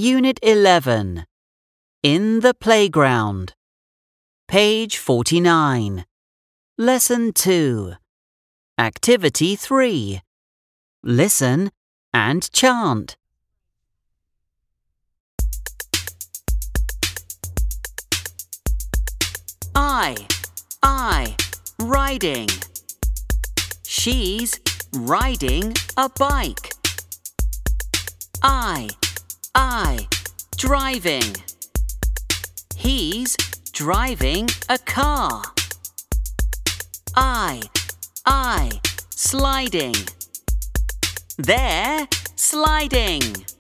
Unit 11. In the Playground. Page 49. Lesson 2. Activity 3. Listen and chant. I, riding. She's riding a bike. I, driving. He's driving a car. I, sliding. They're sliding.